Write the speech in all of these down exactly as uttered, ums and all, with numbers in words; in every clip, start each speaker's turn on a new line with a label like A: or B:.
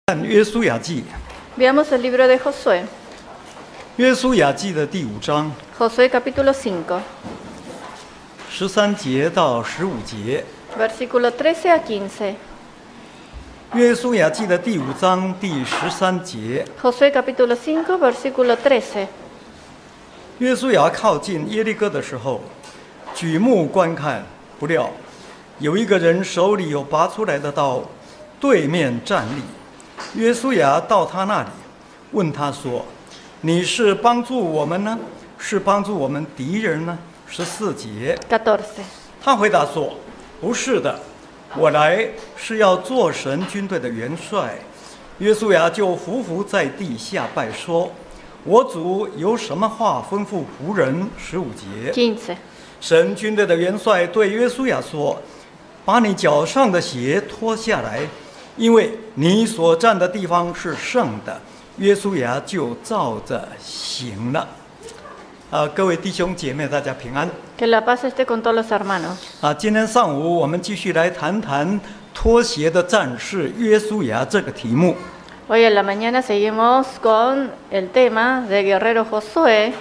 A: 看约书亚记，
B: Veamos el libro de Josué,
A: 约书亚记的第五章
B: Josué capítulo cinco,
A: 十三节到十五节。
B: versículo trece a quince.
A: 约书亚记的第五章第十三节，
B: Josué capítulo cinco, versículo trece.
A: 约书亚靠近耶利哥的时候，举目观看，不料有一个人手里有拔出来的刀，对面站立。约书亚到他那里，问他说：“你是帮助我们呢，是帮助我们敌人呢？”十四节，
B: catorce.
A: 他回答说：“不是的，我来是要做神军队的元帅。”约书亚就伏伏在地下拜说：“我主有什么话吩咐仆人？”十五节，
B: quince.
A: 神军队的元帅对约书亚说：“把你脚上的鞋脱下来，因为你所站的地方是圣的。”约书亚就照着行了。啊，各位弟兄姐妹，大家平安。
B: Que la paz esté con todos los hermanos.
A: 啊，今天上午我们继续来谈谈脱鞋的战士约书亚这个题目。
B: Hoy en la mañana seguimos con el tema de guerrero Josué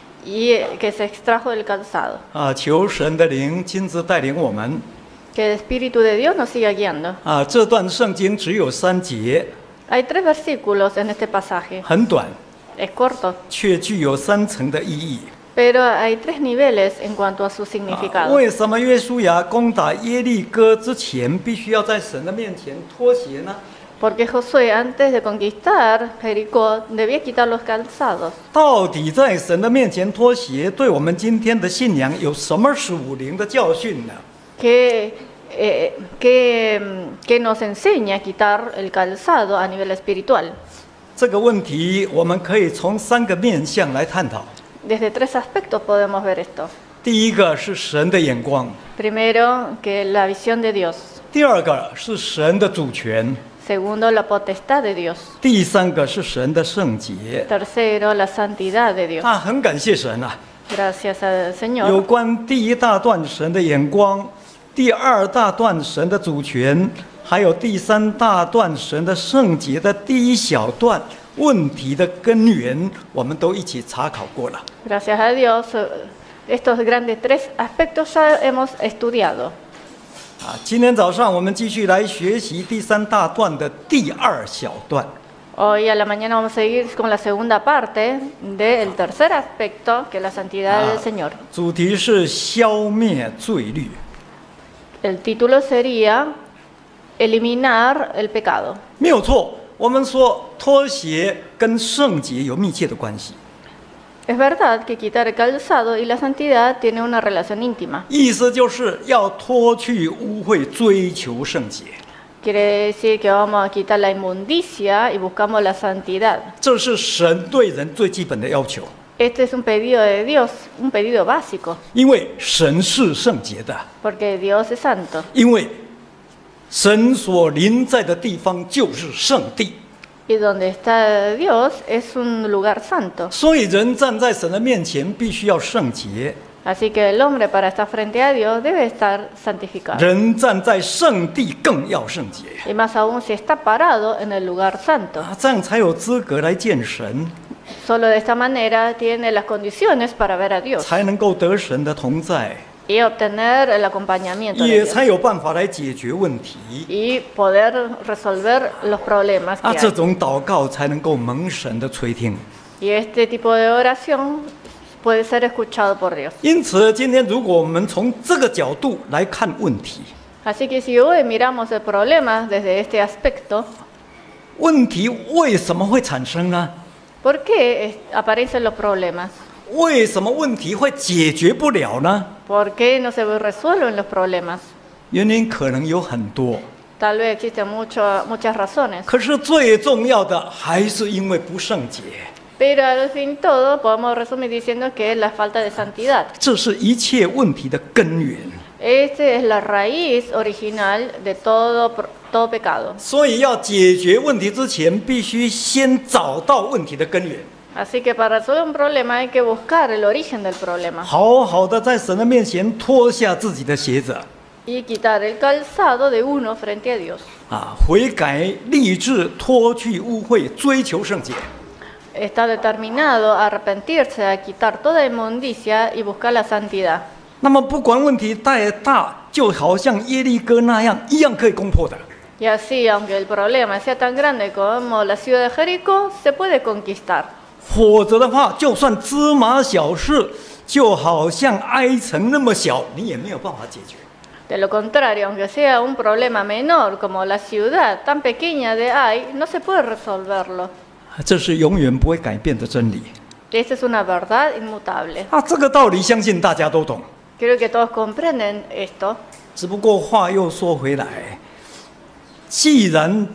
B: y que se extrajo del calzado.
A: 啊，求神的灵亲自带领我们。
B: Que el Espíritu de Dios nos siga guiando.
A: 啊，这段圣经只有三节，
B: Hay tres versículos en este pasaje.
A: 很短，
B: Es corto,
A: 却具有三层的意义。
B: pero hay tres niveles en cuanto a su
A: 啊
B: significado.
A: 为什么约书亚攻打耶利哥之前，必须要在神的面前脱鞋呢？
B: Porque Josué, antes de conquistar Jericó, debía quitar los calzados.
A: 到底在神的面前脱鞋，对我们今天的信仰有什么属灵的教训呢？
B: Que, eh, que, que nos enseña a quitar el calzado a nivel espiritual.
A: 这个问题我们可以从三个面向来探讨。
B: Desde tres aspectos podemos ver esto.
A: 第一个是神的眼光，
B: Primero, que la visión de Dios.
A: 第二个是神的主权，
B: Segundo, la potestad de Dios.
A: 第三个是神的圣洁。
B: Tercero, la santidad de Dios.
A: 啊，很感谢神啊！
B: Gracias al
A: 有
B: Señor.
A: 关第一大段神的眼光，第二大段神的主权，还有第三大段神的圣洁的第一小段问题的根源，我们都一起查考过了。
B: Gracias a Dios, estos grandes tres aspectos ya hemos estudiado.
A: 啊，今天早上我们继续来学习第三大段的第二小段。
B: Hoy a la mañana vamos a seguir con la segunda parte del tercer aspecto, que es la santidad del Señor.
A: 主题是消灭罪律。
B: El título sería eliminar el pecado.
A: 没有错，我们说脱鞋跟圣洁有密切的关系。
B: Es verdad que quitar el calzado y la santidad tienen una relación íntima.
A: 意思就是要脱去污秽，追求圣洁。
B: Quiere decir que vamos a quitar la inmundicia y buscamos la santidad.
A: 这是神对人最基本的要求，
B: Este es un pedido de Dios, un pedido básico,
A: 因为神是圣洁的，
B: porque Dios es santo.
A: 因为神所临在的地方就是圣地，
B: Y donde está Dios es un lugar santo.
A: 所以人站在神的面前必须要圣洁。
B: Así que el hombre para estar frente a Dios debe estar santificado.
A: 人站在圣地更要圣洁，
B: Y más aún si está parado en el lugar santo.
A: 啊，这样才有资格来见神，
B: Solo de esta manera tiene las condiciones para ver a Dios
A: 才能够得神的同在，
B: y obtener el acompañamiento de
A: 也
B: Dios
A: 才有办法来解决问题。
B: y poder resolver los problemas
A: 啊，
B: que
A: 这
B: hay.
A: 种祷告才能够蒙神的垂听。
B: Y este tipo de oración puede ser escuchado por Dios.
A: 因此，今天如果我们从这个角度来看问题，
B: Así que si hoy miramos el problema desde este aspecto,
A: 问题为什么会产生呢？
B: ¿por qué aparecen los problemas?
A: 为什么问题会解决不了呢？
B: ¿Por qué no se resuelven los problemas?
A: 原因可能有很多，
B: Tal vez existen mucho, muchas razones,
A: 可是最重要的还是因为不圣洁。
B: pero al fin y todo podemos resumir diciendo que es la falta de santidad.
A: 这是一切问题的根源。
B: Esta es la raíz original de todo, todo pecado.
A: 所以要解决问题之前，必须先找到问题的根源。
B: Así que para resolver un problema hay que buscar el origen del problema.
A: 好好的在神的面前脱下自己的鞋子，
B: y quitar el calzado de uno frente a Dios.
A: 啊，悔改立志脱去污秽，追求圣洁。
B: Está determinado a arrepentirse, a quitar toda inmundicia y buscar la santidad.
A: 那么不管问题再大，就好像耶利哥那样，一样可以攻破的。
B: Y así, aunque el problema sea tan grande como la ciudad de Jericó, se puede conquistar.
A: 否则的话，就算芝麻小事，就好像埃城那么小，你也没有办法解决。
B: De lo contrario, aunque sea un problema menor como la ciudad tan pequeña de Ai, no se puede resolverlo.
A: 这是永远不会改变的真理。
B: Esta es una verdad inmutable.
A: 啊，这个道理相信大家都懂。
B: Creo que todos comprenden esto.
A: 只不过话又说回来，既然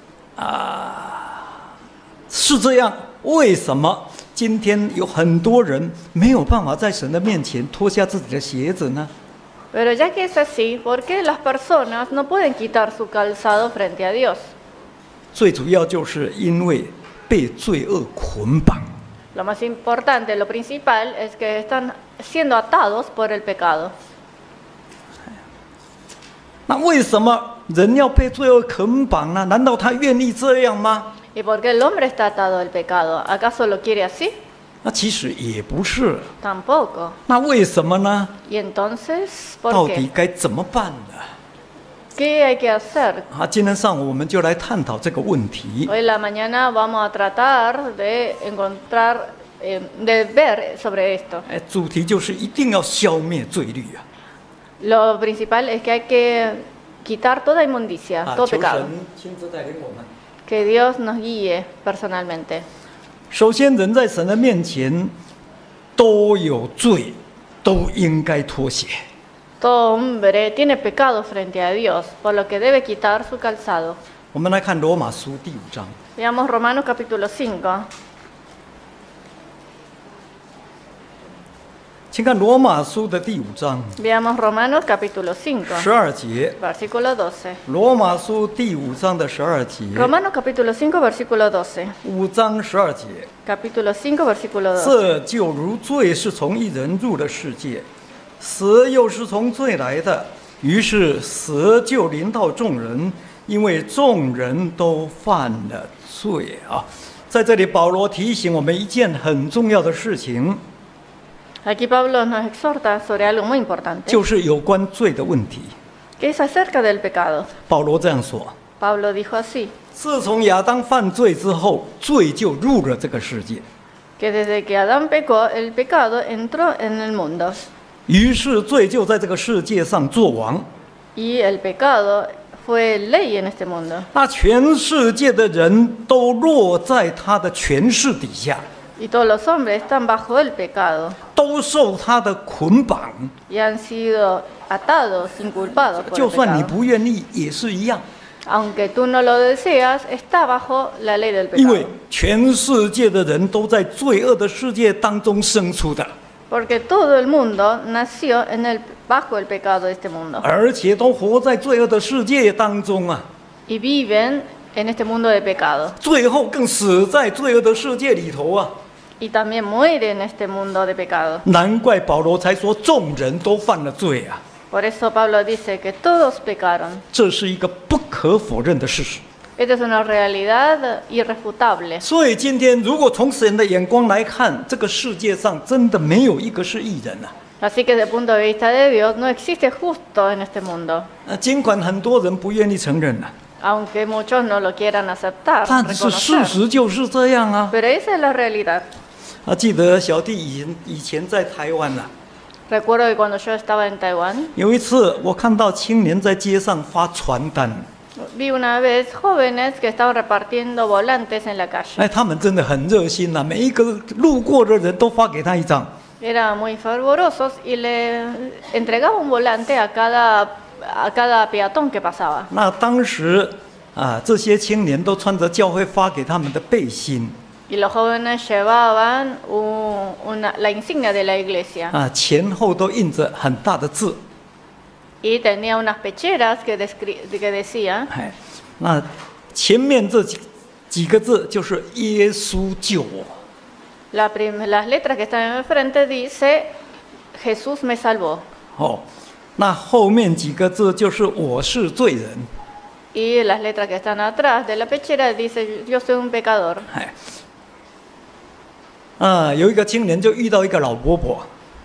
A: 啊是这样，为什么今天有很多人没有办法在神的面前脱下自己的鞋子呢？
B: Pero ya que es así, ¿por qué las personas no pueden quitar su calzado frente a Dios?
A: 最主要就是因为被罪恶捆绑。
B: Lo más importante, lo principal, es que están siendo atados por el pecado.
A: 那为什么人要被罪恶捆绑呢？难道他愿意这样吗？
B: ¿Y por qué el hombre está atado al pecado? ¿Acaso lo quiere así?
A: 那其实也不是。
B: Tampoco.
A: 那为什么呢？
B: ¿Y entonces
A: 到
B: por
A: 底
B: qué?
A: 该怎么办呢？
B: ¿Qué hay que hacer?
A: 啊，今天上午我们就来探讨这个问题。
B: Hoy en la mañana vamos a tratar de encontrar, eh, de ver sobre esto.
A: 哎，主题就是一定要消灭罪律啊！
B: Lo principal es que hay que quitar toda inmundicia,
A: 啊，
B: todo
A: 求
B: pecado.
A: 神亲自带领我们。
B: Que Dios nos guíe personalmente.
A: 首先，人在神的面前都有罪，都应该脱鞋。
B: Todo hombre tiene pecado frente a Dios, por lo que debe quitar su calzado.
A: 我们来看罗马书第五章。
B: Veamos Romanos capítulo cinco.
A: 请看罗马书的第五章
B: Veamos Romanos capítulo cinco,
A: 十二节。
B: versículo doce.
A: 罗马书第五章的十二节，
B: Romanos capítulo cinco, versículo doce.
A: 五章十二节。
B: Capítulo cinco, versículo doce.
A: 这就如罪是从一人入了世界，死又是从罪来的，于是死就临到众人，因为众人都犯了罪啊。在这里，保罗提醒我们一件很重要的事情，
B: Aquí Pablo nos exhorta sobre algo muy importante,
A: 就是有关罪的问题。
B: que es acerca del pecado.
A: 保罗这样说：
B: Pablo dijo así,
A: 自从亚当犯罪之后，罪就入了这个世界，
B: que desde que Adán pecó, el pecado entró en el mundo
A: 于是罪就在这个世界上作王。
B: y el pecado fue ley en este mundo.
A: 那全世界的人都落在他的权势底下，
B: Y todos los hombres están bajo el pecado
A: 都受他的捆绑。
B: y han sido atados, inculpados por
A: 就
B: el
A: 算你
B: pecado.
A: 不愿意，也是一样，
B: Aunque tú no lo deseas, está bajo la ley del
A: 因为
B: pecado.
A: 全世界的人都在罪恶的世界当中生出的，
B: Porque todo el mundo nació en el, bajo el pecado de este mundo
A: 而且都活在罪恶的世界当中啊，
B: y viven en este mundo de pecado
A: 最后更死在罪恶的世界里头啊！
B: y también mueren en este mundo de pecado.
A: 难怪保罗才说众人都犯了罪啊，
B: Por eso Pablo dice que todos pecaron.
A: 这是一个不可否认的事实。
B: Esta es una realidad irrefutable.
A: 所以今天，如果从神的眼光来看，这个世界上真的没有一个是义人啊！
B: Así que desde el punto de vista de Dios no existe justo en este mundo,
A: 呃，尽管很多人不愿意承认啊，
B: aunque muchos no lo quieran aceptar,
A: 但是事
B: reconocer.
A: 实就是这样啊！
B: Pero esa es la realidad.
A: 啊，记得小弟以前以前在台湾啊，
B: Recuerdo que cuando yo estaba en Taiwán,
A: 有一次我看到青年在街上发传单，
B: vi una vez jóvenes que estaban repartiendo volantes en la calle.
A: 哎，他们真的很热心呐、啊，每一个路过的人都发给他一张。
B: Eran muy fervorosos y le entregaba un volante a cada, a cada peatón que pasaba.
A: 那当时啊，这些青年都穿着教会发给他们的背心
B: Y los jóvenes llevaban un- una- la insignia de la iglesia
A: 啊，前后都印着很大的字。
B: y tenía unas pecheras que, descri- que decían,
A: 哎，那前面这几几个字就是耶稣救我。
B: la prim- las letras que están en el frente dice, Jesús me salvó.
A: 哦， 那后面几个字就是我是罪人。
B: Y las letras que están atrás de la pechera dice yo soy un pecador.
A: 哎，啊，有一个青年就遇到一个老伯伯，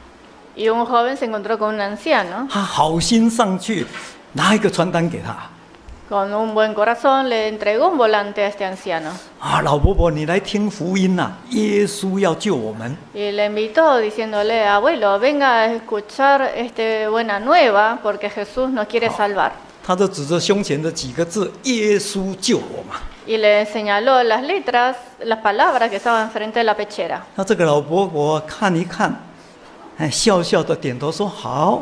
B: Y un joven se encontró con un anciano.
A: 他好心上去拿一个传单给他。
B: Con un buen corazón le entregó un volante a este anciano.
A: 啊，老伯伯，你来听福音呐、啊，耶稣要救我们。
B: Y le invitó diciéndole, abuelo, venga a escuchar este buena nueva porque Jesús nos quiere salvar.
A: 他就指着胸前的几个字：“耶稣救我嘛。”
B: Y le señaló las letras, las palabras que estaban frente de la pechera.
A: 那这个老伯伯看一看，哎，笑笑的点头说：“好。”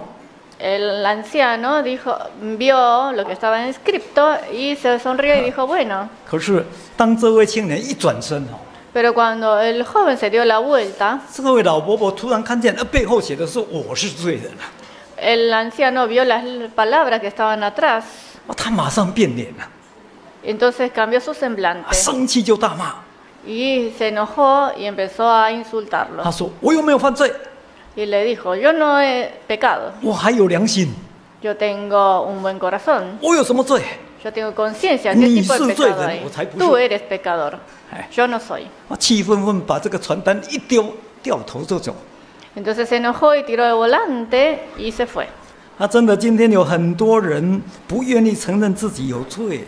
B: El anciano dijo, vio lo que estaba escrito y se sonrió y dijo, bueno.
A: 可是当这位青年一转身哦，
B: Pero cuando el joven se dio la vuelta,
A: 这位老伯伯突然看见，呃，背后写的是“我是罪人”啊，
B: el anciano vio las palabras que estaban atrás.
A: 哦，他马上变脸了，
B: Entonces cambió su
A: 啊
B: semblante
A: 生气就大骂，
B: y se enojó y empezó a insultarlo.
A: 他说：“我又没有犯罪，
B: Y le dijo, yo no he pecado,
A: 我还有良心，
B: yo tengo un buen corazón,
A: 我有什么罪？”
B: yo tengo conciencia. ¿Qué
A: Ni
B: tipo de
A: soy
B: pecado
A: 罪人，
B: hay?
A: 我才不是。
B: Tú eres pecador,
A: 哎，
B: yo no soy.
A: 啊，气愤愤把这个传单一丢，掉头就走。
B: Entonces se enojó y tiró el volante y se fue.
A: 啊，真的，今天有很多人不愿意承认自己有罪。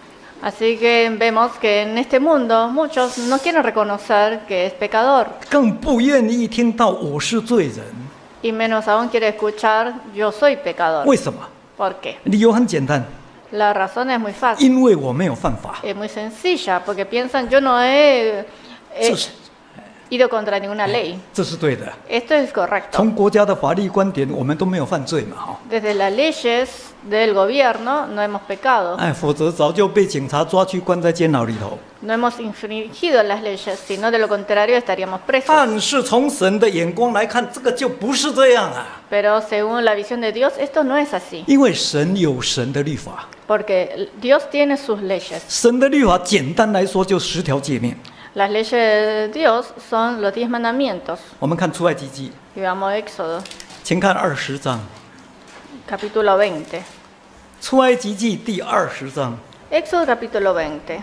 B: Así que vemos que en este mundo muchos no quieren reconocer que es pecador
A: 更不愿意听到我是罪人，
B: y menos aún quiere escuchar yo soy pecador.
A: 为什么？
B: ¿Por qué?
A: 理由很简单，
B: La razón es muy fácil,
A: 因为我没有犯法。
B: es muy sencilla, porque piensan yo no he, he
A: 这是
B: ido contra ninguna ley.
A: 这是对的。
B: Esto es correcto.
A: 从国家的法律观点，我们都没有犯罪嘛，哈。
B: Desde las leyes del gobierno no hemos pecado,
A: 哎，否则早就被警察抓去关在监牢里头。
B: no hemos infringido las leyes, sino de lo contrario estaríamos presos.
A: 但是从神的眼光来看，这个就不是这样啊，
B: Pero según la visión de Dios, esto no es así,
A: 因为神有神的律法，
B: porque Dios tiene sus leyes.
A: 神的律法简单来说就十条诫命。
B: Las leyes de Dios son los diez mandamientos.
A: 我们看出埃及记，
B: Y vamos a Éxodo,
A: 请看二十章，
B: capítulo veinte.
A: 出埃及记第二十章，
B: Éxodo, capítulo veinte,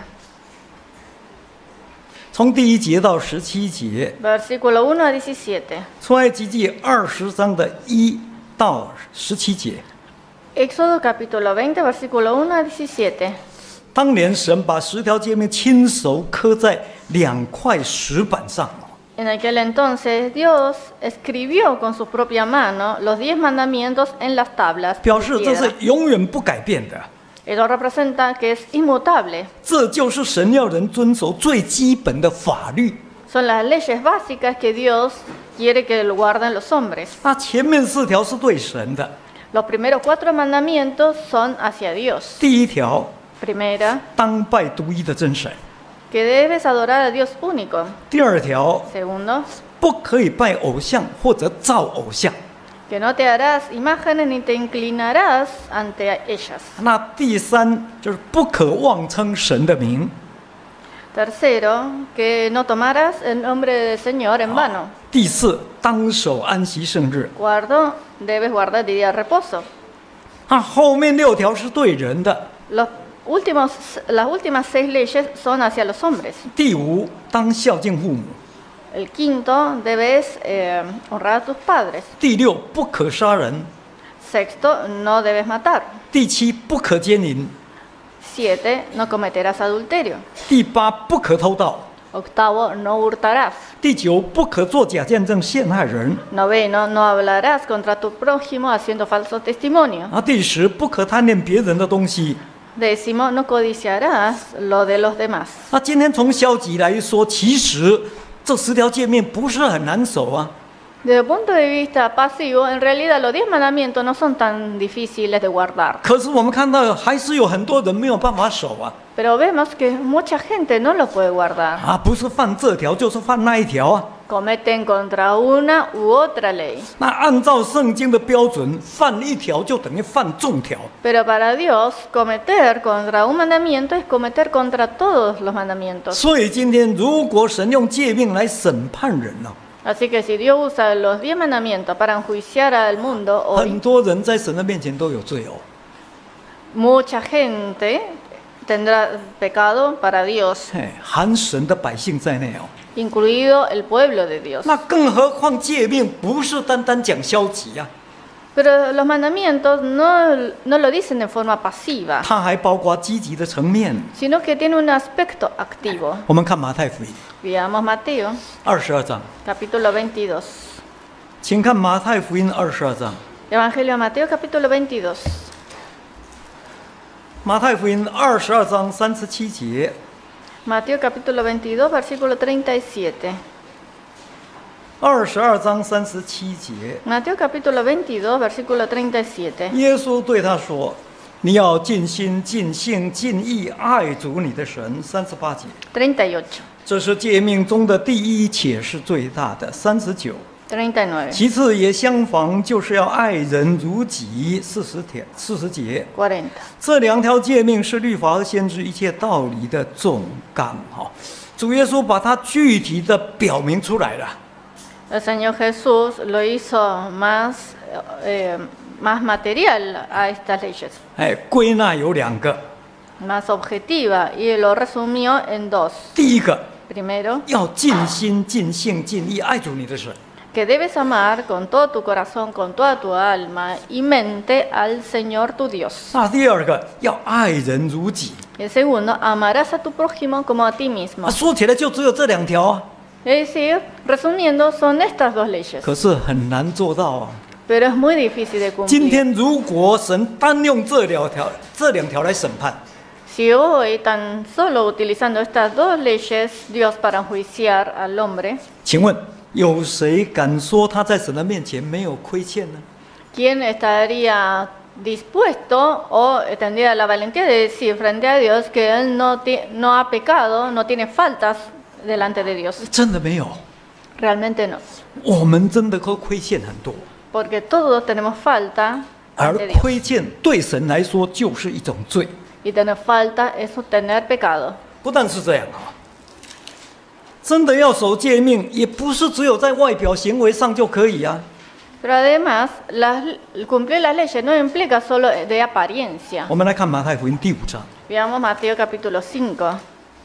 A: 从第一节到十七节。
B: versículo uno a diecisiete.
A: 出埃及记二十章的一到十七节。
B: Éxodo, capítulo veinte, versículo uno a diecisiete.
A: 当年神把十条诫命亲手刻在两块石板上，
B: En aquel entonces Dios escribió con su propia mano los diez mandamientos en las tablas
A: 表
B: de
A: 示这是
B: piedra.
A: 永远不改变的。
B: Eso representa que es inmutable.
A: 这就是神要人遵守最基本的法律。
B: Son las leyes básicas que Dios quiere que lo guarden los hombres.
A: 那前面四条是对神的，
B: Los primeros cuatro mandamientos son hacia Dios.
A: 第一条
B: Primera,
A: 当拜独一的真神，
B: que debes adorar a Dios único.
A: 第二条
B: Segundo,
A: 不可以拜偶像或者造偶像，
B: que no te harás imágenes ni te inclinarás ante ellas.
A: 那第三就是不可妄称神的名。
B: Tercero, que no tomarás el nombre del Señor en vano.
A: 第四，当守安息圣日。
B: Cuarto, debes guardar el día de reposo.
A: 那后面六条是对人的。
B: Los últimos, las últimas seis leyes son hacia los hombres.
A: 第五，当孝敬父母。
B: El quinto, debes eh, honrar a tus padres.
A: 第六，不可杀人。
B: Sexto, no debes matar.
A: 第七，不可奸淫。
B: Siete, no cometerás adulterio.
A: 第八，不可偷盗。
B: Octavo, no hurtarás.
A: 第九，不可作假见证陷害人。
B: Noveno, no hablarás contra tu prójimo haciendo falso testimonio.
A: 啊，第十，不可贪恋别人的东西。
B: Décimo, no codiciarás lo de los demás.
A: 那今天从消极来说，其实这十条诫命不是很难守啊。
B: Desde el punto de vista pasivo, en realidad los diez mandamientos no son tan difíciles de guardar.
A: 可是我们看到还是有很多人没有办法守啊。
B: Pero vemos que mucha gente no lo puede guardar.
A: 啊，不是犯这条就是犯那一条啊。
B: Cometen contra una u otra ley.
A: 那按照圣经的标准，犯一条就等于犯众条。
B: Pero para Dios, cometer contra un mandamiento es cometer contra todos los mandamientos.
A: 所以今天如果神用诫命来审判人呢、
B: Así que si Dios usa los diez mandamientos para enjuiciar al mundo
A: 很
B: hoy,
A: 多人在神的面前都有罪哦。
B: mucha gente tendrá pecado para Dios,
A: 嘿，含神的百姓在内哦。
B: incluido el pueblo de Dios.
A: 那更何况诫命不是单单讲消极啊，
B: Pero los mandamientos no, no lo dicen de forma pasiva,
A: 它还包括积极的层面。
B: sino que tiene un aspecto activo.
A: 我们看马太福音
B: Veamos Mateo,
A: 二十二章，
B: capítulo veintidós.
A: 请看马太福音二十二章。
B: Evangelio de Mateo, capítulo veintidós.
A: 马太福音二十二章三十七节，
B: Mateo, capítulo veintidós, versículo treinta y siete.
A: 二十二章三十七节，
B: Mateo, capítulo veintidós, versículo treinta y siete.
A: 耶稣对他说：“你要尽心、尽性、尽意爱主你的神。”三十八节，
B: treinta y ocho,
A: 这是诫命中的第一，且是最大的。三十九，
B: treinta y nueve,
A: 其次也相仿，就是要爱人如己。四十节，四十节，
B: cuarenta.
A: 这两条诫命是律法和先知一切道理的总纲。哈，主耶稣把它具体的表明出来了。
B: El Señor Jesús lo hizo más, eh, más material a estas leyes,
A: 哎，归纳有两个，
B: más objetiva, y lo resumió en dos.
A: 第一个
B: Primero,
A: 要尽心、尽性、尽意爱主你的神。
B: que debes amar con todo tu corazón, con toda tu alma y mente al Señor tu Dios.
A: 那第二个要爱人如己。
B: El segundo, amarás a tu prójimo como a ti mismo.
A: 啊，说起来就只有这两条啊，
B: Es decir, resumiendo, son estas dos leyes,
A: 可是很难做到啊。
B: pero es muy difícil de
A: 今
B: cumplir.
A: 天如果神单用这两条、这两条来审判，
B: Si hoy tan solo utilizando estas dos leyes, Dios para enjuiciar al hombre,
A: 请问有谁敢说他在神的面前没有亏欠呢？
B: ¿quién estaría dispuesto o tendría la valentía de decir frente a Dios que él no, ti- no ha pecado, no tiene faltas delante de Dios?
A: 真的没有，
B: Realmente no,
A: 我们真的都亏欠很多，
B: porque todos tenemos falta
A: 而
B: ante Dios.
A: 亏欠对神来说就是一种罪。
B: Y tener falta es tener pecado.
A: 不但是这样啊，真的要守诫命，也不是只有在外表行为上就可以啊。
B: Pero además, las- cumplir las leyes no implica solo de apariencia.
A: 我们来看马太福音第五章，
B: Veamos Mateo capítulo cinco.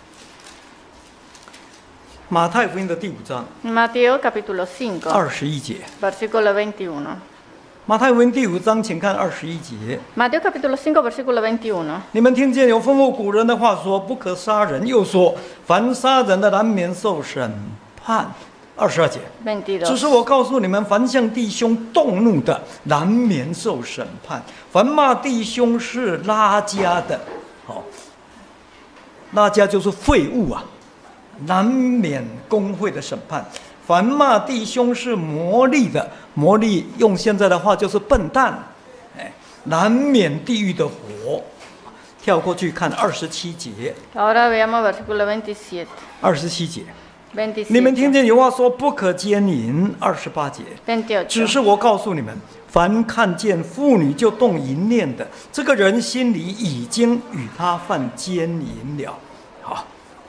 A: 马太福音的第五章
B: Mateo capítulo cinco,
A: 二十一节。
B: versículo veintiuno.
A: 马太福音第五章，请看二十一节。
B: Mateo capítulo cinco, versículo veintiuno.
A: 你们听见有吩咐古人的话说，不可杀人，又说凡杀人的难免受审判。二十二节，只是
B: veintidós.
A: 我告诉你们，凡向弟兄动怒的，难免受审判；凡骂弟兄是拉加的，好，拉加就是废物啊，难免公会的审判；凡骂弟兄是魔力的，魔力用现在的话就是笨蛋，哎，难免地狱的火。跳过去看二十七节，
B: Ahora veamos versículo veintisiete.
A: 二十七节。
B: veintisiete.
A: 你们听见有话说不可奸淫，二十八节。只
B: veintiocho.
A: 是我告诉你们，凡看见妇女就动淫念的，这个人心里已经与他犯奸淫了。好，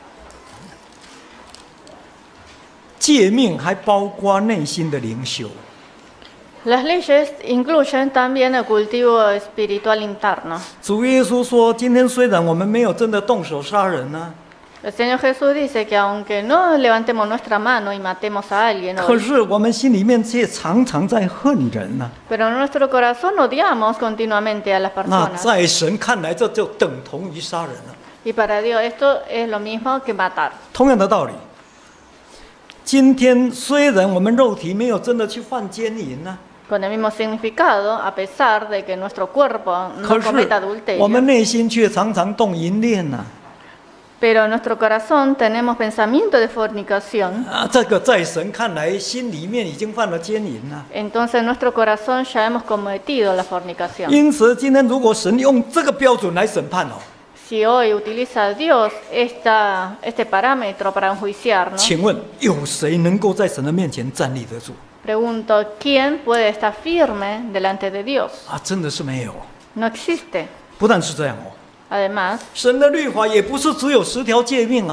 A: 诫命还包括内心的灵修。
B: Las leyes incluyen también el cultivo espiritual interno.
A: 主耶稣说，今天虽然我们没有真的动手杀人呢、
B: El Señor Jesús dice que aunque no levantemos nuestra mano y matemos a alguien
A: 可
B: hoy,
A: 是我们心里面却常常在恨人呢、
B: pero en nuestro corazón odiamos continuamente a las
A: 那
B: personas.
A: 在神看来，这就等同于杀人了。
B: Y para Dios esto es lo mismo que matar.
A: 同样的道理，今天虽然我们肉体没有真的去犯奸淫呢、
B: Con el mismo significado, a pesar de que nuestro cuerpo
A: 可
B: no
A: 是
B: cometa
A: 我们
B: adulterio,
A: 内心却常常动淫念呐、
B: pero en nuestro corazón tenemos pensamiento de fornicación.
A: 啊！这个在神看来，心里面已经犯了奸淫呐、
B: Entonces en nuestro corazón ya hemos cometido la fornicación.
A: 因此，今天如果神用这个标准来审判哦，
B: Si hoy utiliza Dios esta, este parámetro para enjuiciarnos,
A: 请问有谁能够在神的面前站立得住
B: pregunto, ¿quién puede estar firme delante de Dios?
A: 啊？真的是没有。
B: No existe.
A: 不但是这样哦，
B: Además,
A: 神的律法也不是只有十条诫命啊，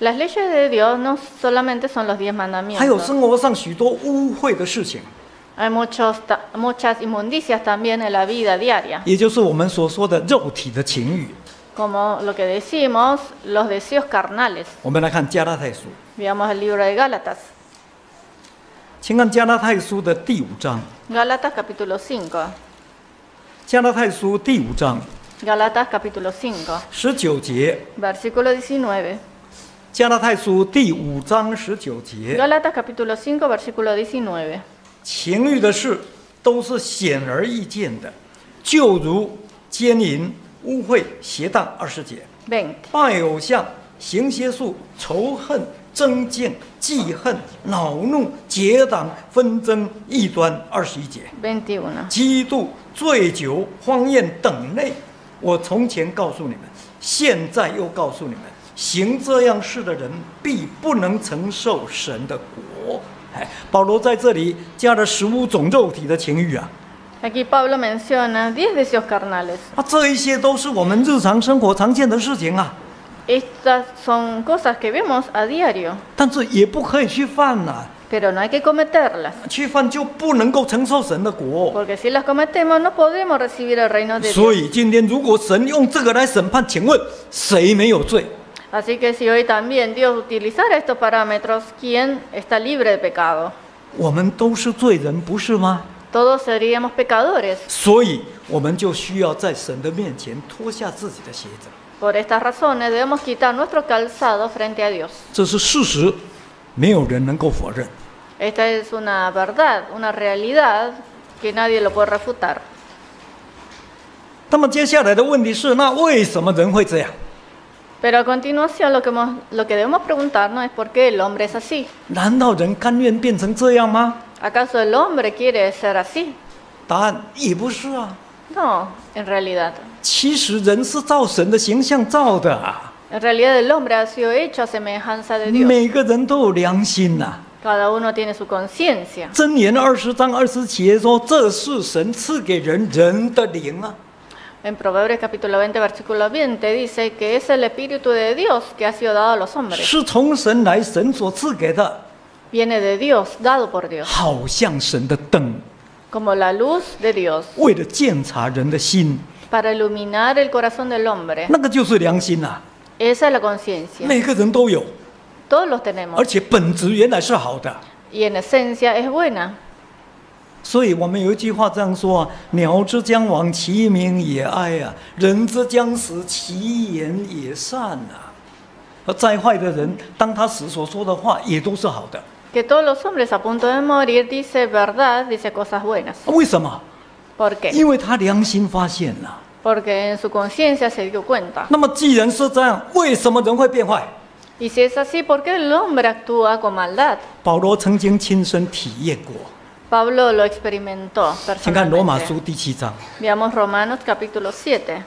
B: Las leyes de Dios no solamente son los diez
A: 还有
B: mandamientos.
A: 生活上许多污秽的事情，
B: Hay muchos, ta- muchas inmundicias también en la vida diaria,
A: 也就是我们所说的肉体的情欲。
B: como lo que decimos, los deseos carnales.
A: 我们来看加拉太书，
B: Veamos el libro de Gálatas.
A: 请看加拉太书的第五章。
B: Gálatas capítulo cinco.
A: 加拉太书第五章
B: Gálatas capítulo cinco,
A: 十九节，
B: versículo diecinueve.
A: 加拉太书第五章十九节，
B: Gálatas capítulo cinco, versículo diecinueve.
A: 情欲的事都是显而易见的，就如奸淫、污秽、邪荡。二十节，
B: veinte.
A: 拜偶像、行邪术、仇恨、争竞、记恨、恼怒、结党、纷争、异端。二十一节，
B: veintiuno.
A: 嫉妒、醉酒、荒宴等类。我从前告诉你们，现在又告诉你们，行这样事的人必不能承受神的国。哎，保罗在这里加了十五种肉体的情欲啊，
B: Aquí Pablo menciona diez deseos carnales.
A: 啊，这一些都是我们日常生活常见的事情啊，
B: Estas son cosas que vemos a diario,
A: 但是也不可以去犯呐、啊，
B: pero no hay que cometerlas,
A: 去犯就不能够承受神的国。
B: porque si las cometemos no podemos recibir el reino de
A: 所
B: Dios.
A: 以今天如果神用这个来审判，请问谁没有罪？
B: Así que si hoy también Dios utilizara estos parámetros, ¿quién está libre de pecado?
A: 我们都是罪人，不是吗？
B: Todos seríamos pecadores.
A: 所以我们就需要在神的面前脱下自己的鞋子，
B: Por estas razones debemos quitar nuestro calzado frente a Dios.
A: 这是事实，没有人能够否认。
B: Esta es una verdad, una realidad que nadie lo puede refutar.
A: 那么接下来的问题是，那为什么人会这样？
B: Pero a continuación lo que, hemos- lo que debemos preguntarnos es por qué el hombre es así.
A: 难道人甘愿变成这样吗？
B: ¿Acaso el hombre quiere ser así?
A: 答案也不是啊。
B: No, en realidad.
A: 其实人是照神的形象造的啊，
B: En realidad el hombre ha sido hecho a semejanza de Dios.
A: 每个人都有良心呐、
B: Cada uno tiene su conciencia.
A: 箴言二十章二十节说：“这是神赐给人人的灵啊。”
B: En Proverbios capítulo veinte, versículo veinte dice que es el Espíritu de Dios que ha sido dado a los hombres.
A: 是从神来，神所赐给的，
B: Viene de Dios, dado por Dios.
A: 好像神的灯，
B: Como la luz de Dios,
A: 为了鉴察人的心，
B: para iluminar el corazón del hombre.
A: 那个就是良心呐、
B: Esa es la conciencia.
A: 每个人都有，
B: Todos los
A: 而
B: tenemos.
A: 且本质原来是好的。
B: Y en esencia es buena.
A: 所以我们有一句话这样说啊：“鸟之将往，其鸣也哀啊；人之将死，其言也善啊。”而再坏的人，当他死所说的话也都是好的。
B: Que todos los hombres a punto de morir dice verdad, dice cosas buenas.
A: 为什么？
B: ¿Por qué?
A: 因为他良心发现了。
B: Porque en su conciencia se dio cuenta.
A: 那么既然是这样，为什么人会变坏？
B: Y si es así, ¿por qué el hombre actúa con maldad?
A: 保罗曾经亲身体验过。
B: Pablo lo experimentó
A: 请看罗马书
B: personalmente.
A: 第七章，
B: Veamos Romanos capítulo siete.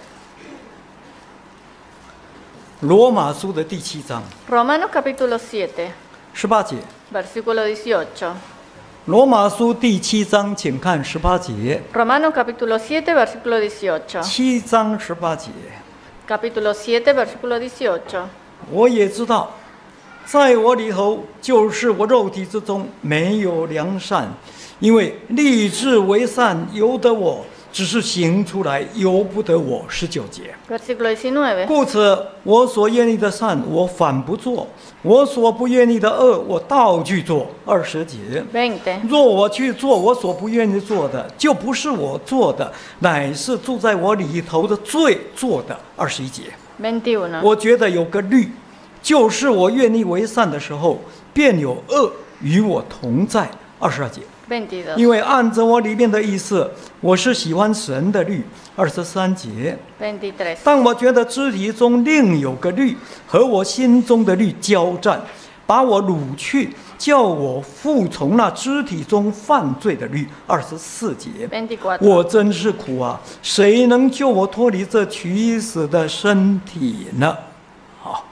A: 罗马书的第七章
B: Romanos capítulo siete,
A: 十八节。
B: versículo dieciocho.
A: 罗马书第七章，请看十八节。
B: Romanos capítulo siete, versículo dieciocho.
A: 七章十八节，
B: Capítulo siete, versículo dieciocho.
A: 我也知道，在我里头，就是我肉体之中没有良善，因为立志为善由得我，只是行出来由不得我。十九节。
B: Versículo diecinueve.
A: 故此，我所愿意的善，我反不做；我所不愿意的恶，我倒去做。二十节。
B: veinte.
A: 若我去做我所不愿意做的，就不是我做的，乃是住在我里头的罪做的。二十一节。
B: veintiuno.
A: 我觉得有个律，就是我愿意为善的时候，便有恶与我同在。二十二节。
B: veintidós.
A: 因为按着我里面的意思，我是喜欢神的律。二十三节。
B: veintitrés.
A: 但我觉得肢体中另有个律和我心中的律交战，把我掳去，叫我服从那肢体中犯罪的律。二十四节。
B: veinticuatro.
A: 我真是苦啊！谁能救我脱离这取死的身体呢？好，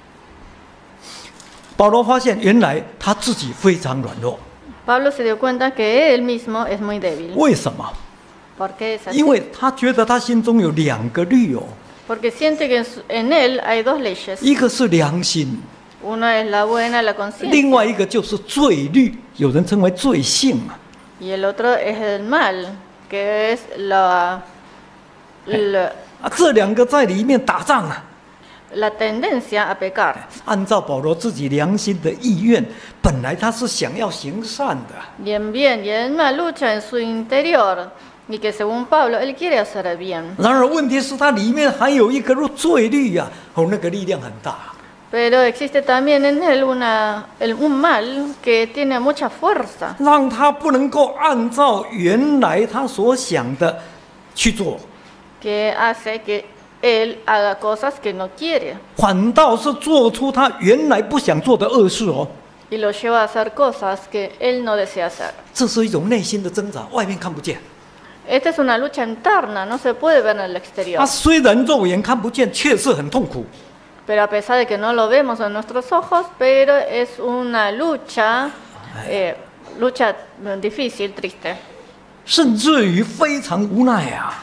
A: 保罗发现原来他自己非常软弱。
B: Pablo se dio cuenta que él mismo es muy débil.
A: 为什么？
B: ¿Por qué es así?
A: 因为他觉得他心中有两个律哦，
B: Porque siente que en, su- en él hay dos leyes.
A: 一个是良心，
B: Uno es la buena, la
A: 另
B: conciencia,
A: 外一个就是罪律，有人称为罪性啊。
B: y el otro es el mal, que es la, la,
A: 啊，这两个在里面打仗啊。
B: la tendencia a pecar.
A: 按照保罗自己良心的意愿，本来他是想要行善的，
B: Y en bien y en mal lucha en su interior, y que según Pablo, él quiere hacer el bien.
A: 然而问题是它里面还有一个罪律啊，哦，那个力量很大。
B: Pero existe también en él una, el, un mal que tiene mucha fuerza,
A: 让他不能够按照原来他所想的去做，
B: que hace que él haga cosas que no quiere
A: 反倒是做出他原来不想做的恶事哦。
B: y lo lleva a hacer cosas que él no desea hacer.
A: 这是一种内心的挣扎，外面看不见。
B: Esta es una lucha interna, no se puede ver en el
A: 他
B: exterior.
A: 虽然肉眼看不见，却是很痛苦。
B: Pero a pesar de que no lo vemos en nuestros ojos, pero es una lucha, eh, lucha difícil, triste.
A: 甚至于非常无奈啊！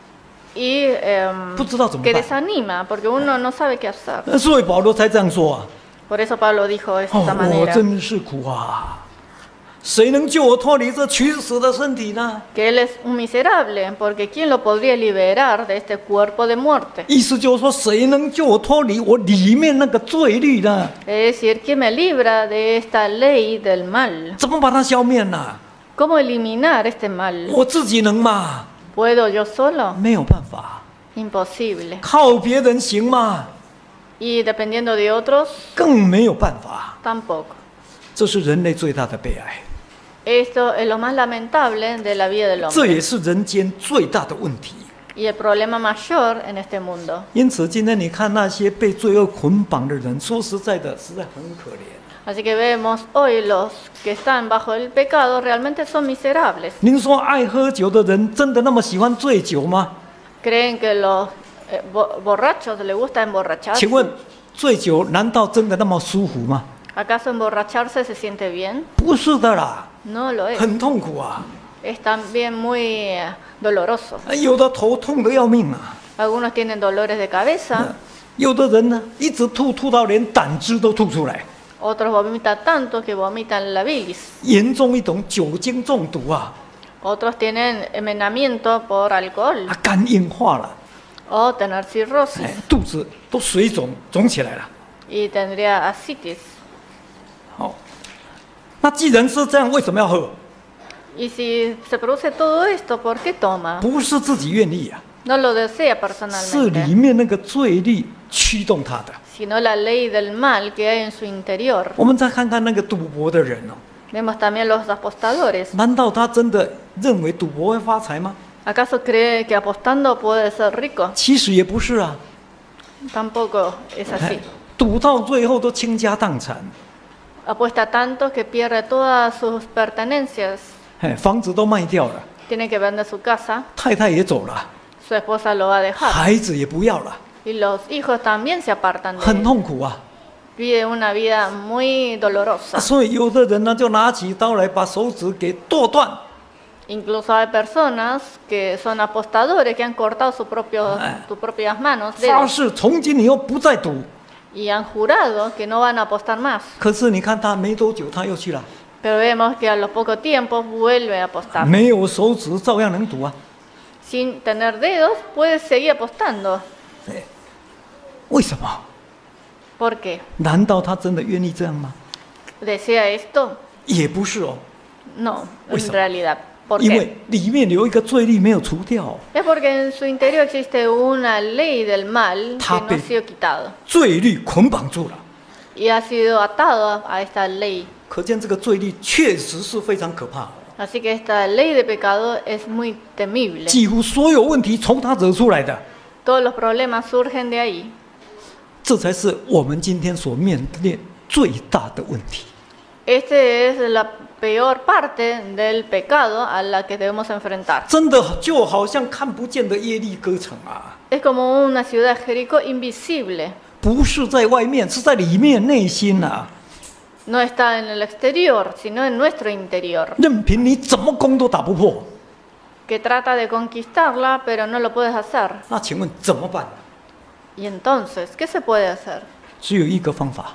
B: Y em,
A: 不知道怎么
B: que
A: 办。
B: desanima, porque uno no sabe qué hacer.
A: 所以保罗才这样说啊。
B: Por eso Pablo dijo de
A: 哦
B: esta，
A: 我
B: manera,
A: 真是苦啊！谁能救我脱离这取死的身体呢？
B: que él es un miserable, porque ¿quién lo podría liberar de este cuerpo de muerte?
A: 意思就是说，谁能救我脱离我里面那个罪律呢？
B: Es decir, ¿quién me libra de esta ley del mal?
A: 怎么把它消灭呢？
B: ¿Cómo eliminar este mal?
A: 我自己能吗？
B: ¿Puedo yo solo?
A: 没有办法。
B: Imposible.
A: 靠别人行吗？
B: Y dependiendo de otros,
A: 更没有办法。
B: tampoco.
A: 这是人类最大的悲哀，
B: Esto es lo más lamentable de la vida del
A: 这
B: hombre
A: 也是人间最大的问题。
B: y el problema mayor en este mundo.
A: 因此，今天你看那些被罪恶捆绑的人，说实在的，实在很可怜。
B: Así que vemos hoy los que están bajo el pecado realmente son miserables.
A: 您说爱喝酒的人真的那么喜欢醉酒吗？
B: Creen que los eh, bo- borrachos les gusta
A: 请
B: emborracharse.
A: 问，醉酒难道真的那么舒服吗？
B: ¿Acaso emborracharse se siente bien?
A: 不是的啦，
B: No lo es.
A: 很痛苦啊！
B: Es también muy eh, doloroso.
A: 有的头痛得要命啊，
B: Algunos tienen dolores de cabeza,
A: 有的人呢一直吐，吐到连胆汁都吐出来。
B: otros vomitan tanto que vomitan la bilis.
A: 严重一种酒精中毒啊，
B: Otros tienen envenenamiento por alcohol
A: 啊，肝硬化了，
B: o tener cirrosis
A: 哎，肚子都水肿肿起来了。
B: y tendría ascitis.
A: 好，那既然是这样，为什么要喝？
B: Y si se produce todo esto, ¿por qué toma?
A: 不是自己愿意啊，
B: No lo desea
A: 是里
B: personalmente,
A: 面那个罪力驱动他的。
B: sino la ley del mal que hay en su interior.
A: 我们再看看那个赌博的人哦，
B: Vemos también los apostadores.
A: 难道他真的认为赌博会发财吗？
B: ¿Acaso cree que apostando puede ser rico?
A: 其实也不是啊，
B: Tampoco es
A: 哎
B: así.
A: 赌到最后都倾家荡产，
B: Apuesta tanto que pierde todas sus pertenencias.
A: 哎，房子都卖掉了，
B: Tiene que vender su casa,
A: 太太也走了，
B: su esposa lo va a dejar.
A: 孩子也不要了，
B: Y los hijos también se apartan de
A: 很
B: él.
A: 痛苦啊。
B: Vive una vida muy dolorosa.
A: 所以有的人呢，就拿起刀来把手指给剁断，
B: Incluso hay personas que son apostadores que han cortado su propio, sus propias manos,
A: 发
B: dedos,
A: 誓从今以后不再赌。
B: y han jurado que no van a apostar más.
A: 可是你看他没多久他又去了，
B: Pero vemos que a los pocos tiempos vuelve a apostar.
A: 没有手指照样能赌啊。
B: Sin tener dedos, puede seguir apostando.
A: 哎，为什么？
B: ¿Por qué?
A: 难道他真的愿意这样吗？
B: ¿Desea esto?
A: 也不是哦，
B: No,
A: Uy,
B: en
A: so-
B: realidad. ¿Por
A: 因
B: qué?
A: 为里面有一个罪力没有除掉，
B: Es porque en su interior existe una ley del mal que no ha sido quitado
A: 罪力捆绑住了。
B: y ha sido atado a esta ley.
A: 可见这个罪力确实是非常可怕哦，
B: Así que esta ley de pecado es muy temible.
A: 几乎所有问题从他惹出来的，
B: Todos los problemas surgen de ahí.
A: 这才是我们今天所面对最大的问题。
B: Esta es la peor parte del pecado a la que debemos enfrentar.
A: 真的就好像看不见的耶利哥城啊，
B: Es como una ciudad Jericó invisible.
A: 不是在外面，是在里面内心啊。
B: No está en el exterior, sino en nuestro interior.
A: 任凭你怎么攻都打不破。
B: Que trata de conquistarla, pero no lo puedes hacer.
A: 那请问怎么办？
B: Y entonces, ¿qué se puede hacer?
A: 只有一个方法，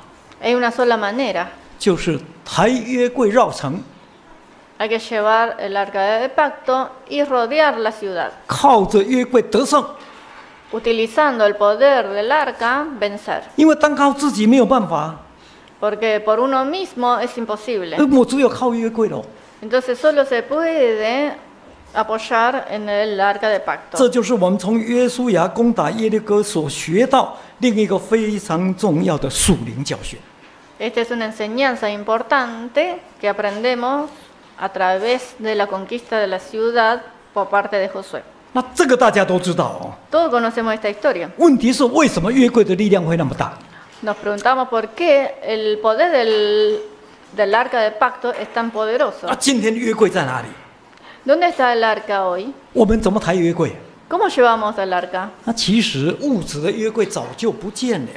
B: Hay una sola manera.
A: 就是抬约柜绕城，
B: Hay que llevar el arca de pacto y rodear la ciudad.
A: 靠着约柜得胜。
B: Utilizando el poder del arca, vencer.
A: 因为单靠自己没有办法，
B: Porque por uno mismo es imposible.
A: 我只有靠约柜喽。
B: Entonces solo se puede apoyar en el arca de
A: 这
B: pacto.
A: 就是我们从约书亚攻打耶利哥所学到另一个非常重要的属灵教训。
B: Esta es una enseñanza importante que aprendemos a través de la conquista de la ciudad por parte de Josué.
A: 那这个大家都知道哦。
B: Todos conocemos esta historia.
A: 问题是为什么约柜的力量会那么大？
B: Nos preguntamos por qué el poder del, del arca de pacto es tan poderoso.
A: 啊，今天约柜在哪里？
B: ¿Dónde está el arca hoy?
A: 我们怎么抬约柜？
B: ¿Cómo llevamos el arca?
A: 那其实物质的约柜早就不见了，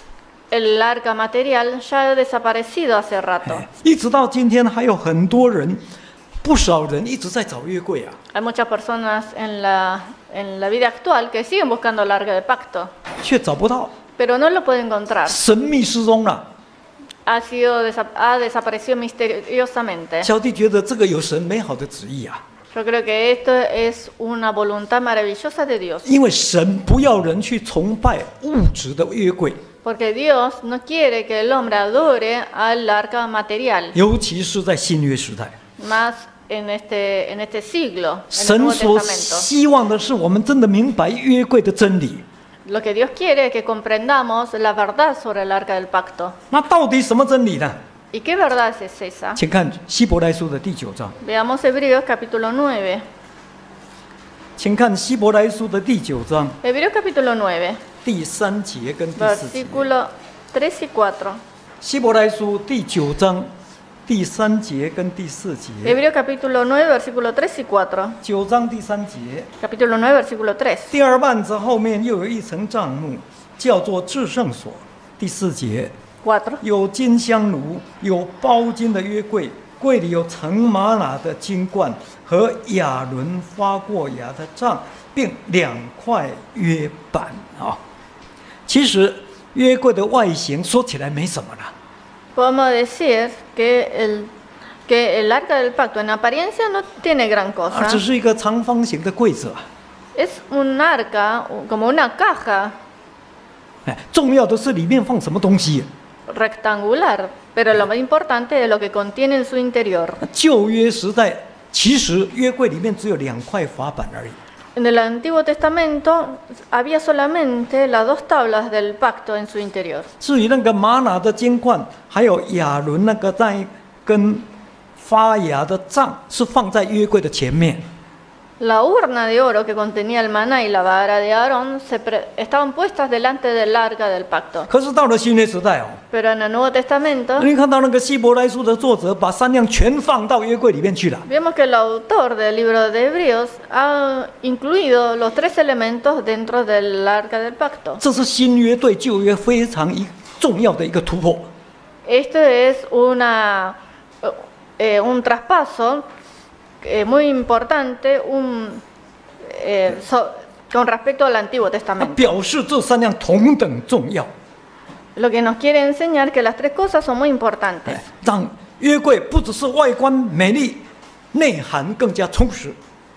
B: El arca material ya ha desaparecido hace rato.
A: 哎一直到今天还有很多人，不少人一直在找约柜啊，
B: Hay muchas personas en la, en la vida actual que siguen buscando el arca de pacto,
A: 却找不到，
B: pero no lo pueden encontrar.
A: 神秘失踪了。
B: Ha, sido desa- ha desaparecido misteriosamente.
A: 小弟觉得这个有神美好的旨意啊，
B: Yo creo que esto es una voluntad maravillosa de Dios,
A: 因为神不要人去崇拜物质的约柜，
B: porque Dios no quiere que el hombre adore al arca material,
A: 尤其是在新约时代，
B: más en este, en este siglo, en el
A: 神
B: Nuevo
A: 所
B: Testamento.
A: 希望的是我们真的明白约柜的真理。
B: Lo que Dios quiere es que comprendamos la verdad sobre el arca del pacto.
A: 那到底什么真理呢？
B: ¿Y qué verdad es esa?
A: 请看希伯来书的第九章，
B: Veamos Hebreos capítulo nueve.
A: 请看希伯来书的第九章
B: Hebreos capítulo nueve,
A: 第三节跟第四节。
B: versículo tres y cuatro.
A: 希伯来书第九章第三节跟第四节。
B: Hebreos capítulo nueve, versículo tres y cuatro.
A: 九章第三节，
B: Capítulo nueve, versículo tres.
A: 第二幔子后面又有一层帐幕，叫做至圣所。第四节，
B: cuatro.
A: 有金香炉，有包金的约柜，柜里有盛玛拿的金罐和亚伦发过芽的杖，并两块约板啊。其实约柜的外形说起来没什么了，
B: Podemos decir que el, que el arca del pacto en apariencia no tiene gran
A: 啊，
B: cosa.
A: 只是一个长方形的柜子啊。
B: Es un arca, como una caja
A: 哎，重要的是里面放什么东西。
B: rectangular, pero lo más importante es lo que contiene en su interior.
A: 旧约时代，其实约柜里面只有两块法板而已。
B: En el Antiguo Testamento había solamente las dos tablas del pacto en su interior.
A: 至于那个玛拿的金冠，还有亚伦那个在跟发芽的杖，是放在约柜的前面。
B: La urna de oro que contenía el maná y la vara de Aarón se pre- estaban puestas delante del arca del pacto.
A: 可是到了新约时代哦，
B: Pero en el Nuevo Testamento
A: 你看到那个希伯来书的作者把三样全放到约柜里面去了。
B: vemos que el autor del libro de Hebreos ha incluido los tres elementos dentro del arca del pacto.
A: 这是新约对旧约非常一重要的一个突破。
B: Esto es una, eh, un traspaso eh, muy importante un, eh, so- con respecto al Antiguo
A: 它
B: Testamento.
A: 表示这三样同等重要，
B: Lo que nos quiere enseñar que las tres cosas son muy importantes.
A: 让约柜不只是外观美丽，内涵更加充实。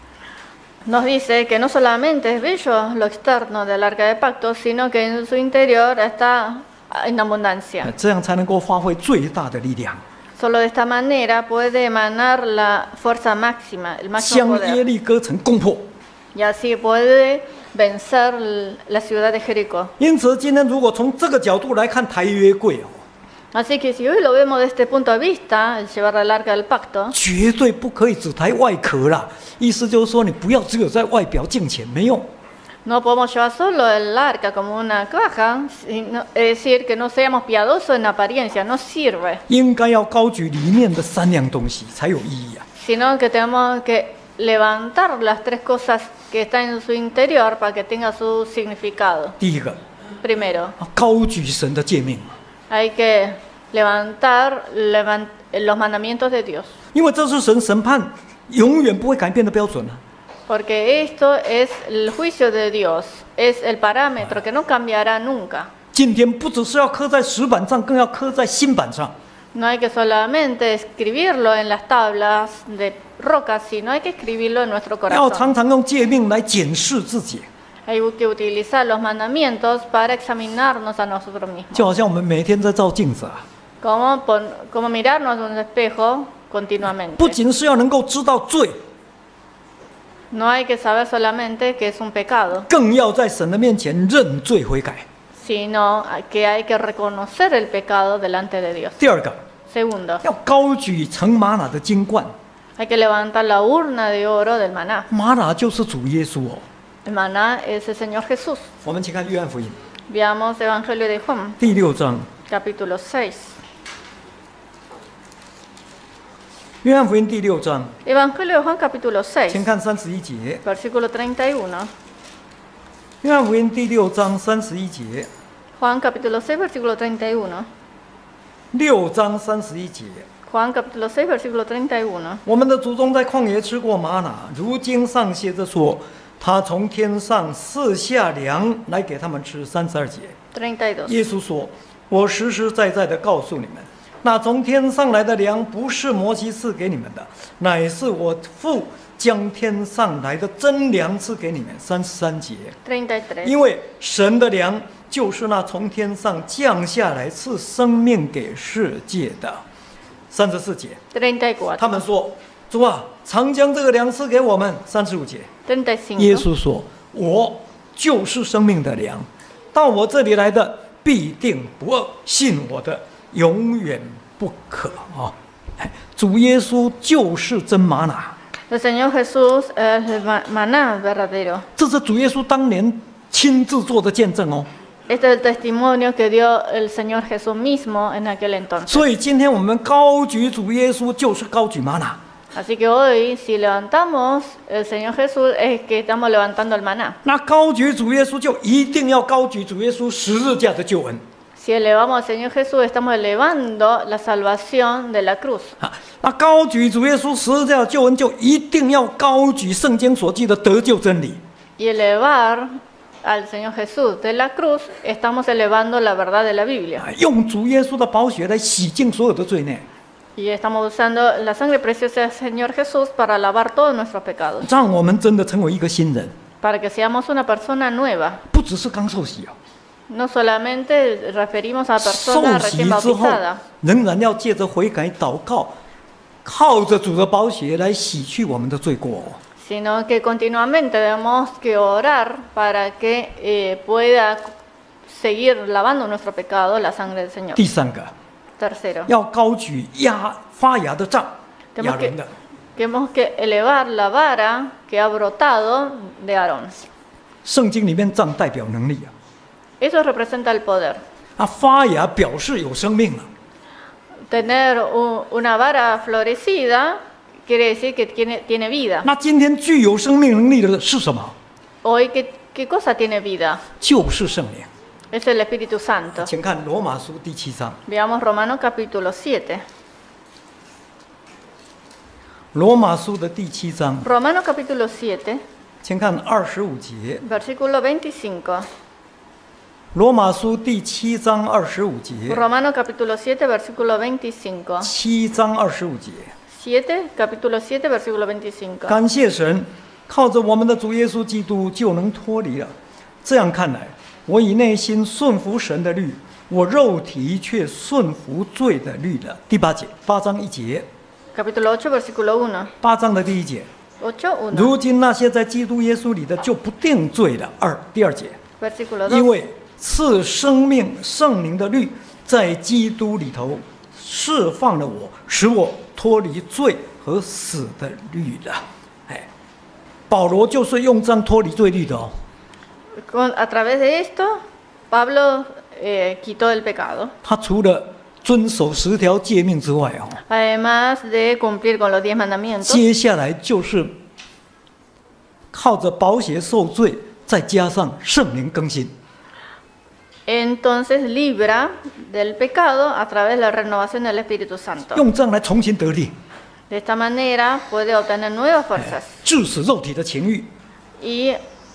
B: Nos dice que no solamente es bello lo externo del arca de pacto, sino que en su interior está en
A: 哎
B: abundancia.
A: 这样才能够发挥最大的力量，
B: Solo de esta manera puede emanar la fuerza máxima, el máximo
A: 将耶
B: poder.
A: 利哥城攻破。
B: Y así puede vencer l- la ciudad de Jericó.
A: 因此，今天如果从这个角度来看抬约柜哦，
B: Así que si hoy lo vemos desde este punto de vista, el llevar el arca del pacto,
A: 绝对不可以只抬外壳啦。意思就是说，你不要只有在外表敬虔，没用。
B: no podemos llevar solo el arca como una caja, sino- es decir, que no seamos piadosos en apariencia, no sirve,
A: 应该要高举里面的三样东西才有意义啊。
B: sino que tenemos que levantar las tres cosas que están en su interior para que tenga su significado.
A: 第一个，
B: Primero,
A: 高举神的诫命，
B: hay que levantar levan- los mandamientos de Dios,
A: 因为这是神审判永远不会改变的标准啊。
B: porque esto es el juicio de Dios, es el parámetro que no cambiará nunca.
A: 今天不只是要刻在石板上，更要刻在心板上。
B: No hay que solamente escribirlo en las tablas de roca, sino hay que escribirlo en nuestro
A: 要
B: corazón.
A: 常常用诫命来检视自己，
B: Hay que utilizar los mandamientos para examinarnos a nosotros mismos.
A: 就好像我们每天在照镜子啊，
B: Como, pon- como mirarnos en un espejo
A: 不
B: continuamente.
A: 仅是要能够知道罪，
B: No hay que saber solamente que es un pecado,
A: 更要在神的面前认罪悔改。
B: sino que hay que reconocer el pecado delante de Dios.
A: 第二个，
B: Segundo,
A: 要高举盛玛拿的金冠，
B: hay que levantar la urna de oro del maná.
A: 玛拿就是主耶稣哦。
B: El maná es el Señor Jesús.
A: 我们请看约翰福音
B: Veamos Evangelio de Juan,
A: 第六章，
B: capítulo seis.
A: 约翰福音第六章，
B: Evangelio de Juan, capítulo
A: 请
B: seis,
A: 看三十一节。
B: versículo treinta y uno.
A: 约翰福音第六章三十一节，
B: Juan, capítulo seis, versículo treinta y uno.
A: 六章三十一节。
B: Juan, capítulo seis, versículo treinta y uno.
A: 我们的祖宗在旷野吃过玛拿，如今上写着说，他从天上赐下粮来给他们吃。三十二节，
B: treinta y dos.
A: 耶稣说：“我实实在在的告诉你们，那从天上来的粮不是摩西赐给你们的，乃是我父将天上来的真粮赐给你们。”三十三节，
B: treinta y tres.
A: 因为神的粮就是那从天上降下来赐生命给世界的。三十四节，
B: treinta y cuatro.
A: 他们说：“主啊，常将这个粮赐给我们。”三十五节，
B: treinta y
A: 耶
B: cinco.
A: 稣说：“我就是生命的粮，到我这里来的必定不饿，信我的永远不渴。”啊，哎，主耶稣就是真玛拿，
B: El Señor Jesús es el ma- maná verdadero.
A: 这是主耶稣当年亲自做的见证哦。
B: Este es el testimonio que dio el Señor Jesús mismo en aquel entonces.
A: 所以今天我们高举主耶稣，就是高举玛拿。
B: Así que hoy, si levantamos el Señor Jesús, es que estamos levantando el maná.
A: 那高举主耶稣，就一定要高举主耶稣十字架的救恩。
B: Si elevamos al Señor Jesús, estamos elevando la salvación de la cruz.
A: 啊，那高举主耶稣十字架的救恩，就一定要高举圣经所记的得救真理。
B: Y elevar al Señor Jesús de la cruz, estamos elevando la verdad de la Biblia.
A: 啊，用主耶稣的宝血来洗净所有的罪孽，
B: Y estamos usando la sangre preciosa del Señor Jesús para lavar todos nuestros pecados.
A: 让我们真的成为一个新人，
B: Para que seamos una persona nueva.
A: 不只是刚受洗哦，
B: No solamente referimos a
A: 受
B: persona
A: 洗
B: recién
A: 之后
B: bautizada,
A: 仍然要借着悔改祷告，靠着主的宝血来洗去我们的罪过哦。
B: sino que continuamente tenemos que orar para que eh, pueda seguir lavando nuestro pecado la sangre del Señor.
A: 第三个，
B: Tercero,
A: 要高举压发芽的杖，
B: tenemos
A: 亚
B: que,
A: 伦的。
B: tenemos que elevar la vara que ha brotado de Aarón.
A: 圣经里面杖代表能力啊，
B: Eso representa el poder.
A: 啊，发芽表示有生命了。
B: Tener un- una vara florecida quiere decir que tiene, tiene vida.
A: 那今天具有生命能力的是什么？
B: Hoy, ¿qué, qué cosa tiene vida?
A: 就是圣灵。
B: Es el Espíritu Santo.
A: 请看罗马书第七章，
B: Veamos Romanos capítulo siete.
A: 罗马书的第七章，
B: Romanos capítulo siete,
A: 请看二十五节。
B: versículo veinticinco.
A: 罗马书第七章二十五节，
B: Romanos capítulo siete, versículo veinticinco.
A: 七章二十五节。
B: siete, capítulo siete, versículo veinticinco.
A: 感谢神，靠着我们的主耶稣基督就能脱离了。这样看来，我以内心顺服神的律，我肉体却顺服罪的律了。第八节，八章一节，
B: Capítulo ocho, versículo uno.
A: 八章的第一节。
B: ocho, uno.
A: 如今那些在基督耶稣里的，就不定罪了。二，第二节，
B: Versículo
A: 因
B: dos.
A: 为赐生命圣灵的律在基督里头释放了我，使我脱离罪和死的律了。哎，保罗就是用这样脱离罪律的哦。
B: Con- a través de esto, Pablo eh, quitó el pecado.
A: 他除了遵守十条诫命之外哦，
B: Además de cumplir con los diez mandamientos,
A: 接下来就是靠着宝血受罪，再加上圣灵更新。
B: entonces libra del pecado a través de la renovación del Espíritu Santo.
A: 用这样来重新得力，
B: De esta manera puede obtener nuevas fuerzas
A: 致死肉体的情欲，
B: y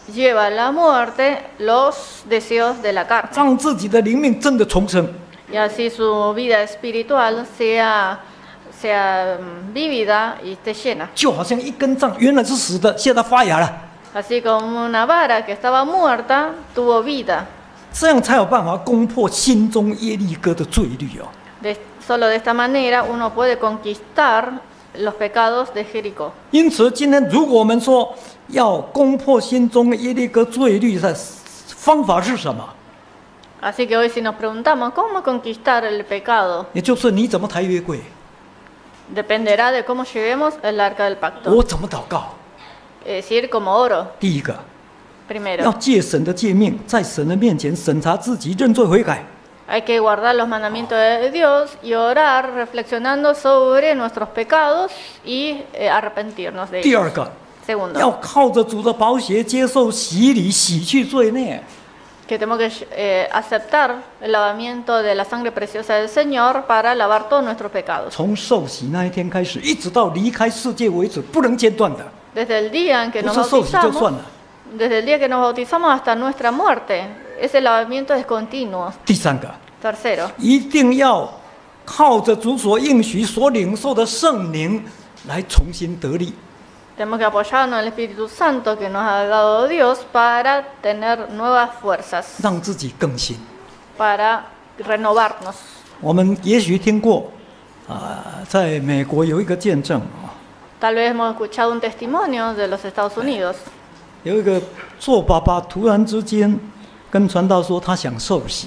B: lleva a la muerte los deseos de la carne.
A: 让自己的灵命真的重生。
B: Y así su vida espiritual sea, sea vívida y esté llena.
A: 就好像一根杖原来是死的，现在发芽了，
B: Así como una vara que estaba muerta tuvo vida.
A: 这样才有办法攻破心中耶利哥的罪律哦。
B: De, solo de esta manera uno puede conquistar los pecados de Jericó.
A: 因此，今天如果我们说要攻破心中耶利哥罪律的方法是什么？
B: Así que hoy si nos preguntamos cómo conquistar el pecado,
A: 也就是你怎么抬约柜，
B: dependerá de cómo llevemos el arca del pacto.
A: 我怎么祷告。
B: Es decir, como oro,
A: 第一个，
B: primero.
A: 要借神的诫命，在神的面前审查自己，认罪悔改。
B: Hay que guardar los mandamientos de Dios y orar reflexionando sobre nuestros pecados y eh, arrepentirnos de
A: 第
B: ellos.
A: 二个，
B: Segundo,
A: 要靠着主的宝血接受洗礼，洗去罪孽。
B: que tenemos que eh, aceptar el lavamiento de la sangre preciosa del Señor para lavar todos nuestros pecados.
A: 从受洗那一天开始，一直到离开世界为止，不能间断的。
B: Desde el día en que
A: 不
B: nos
A: 是受洗就算
B: bautizamos,
A: 了。
B: desde el día que nos bautizamos hasta nuestra muerte, ese lavamiento es continuo.
A: 第三个，
B: Tercero,
A: 一定要靠着主所应许、所领受的圣灵来重新得力。
B: tenemos que apoyarnos en el Espíritu Santo que nos ha dado Dios para tener nuevas fuerzas,
A: 让自己更新。
B: para renovarnos.
A: 我们也许听过，啊、在美国有一个见证啊，
B: Tal vez hemos escuchado un testimonio de los Estados Unidos.
A: 有一个做爸爸突然之间跟传道说他想受洗，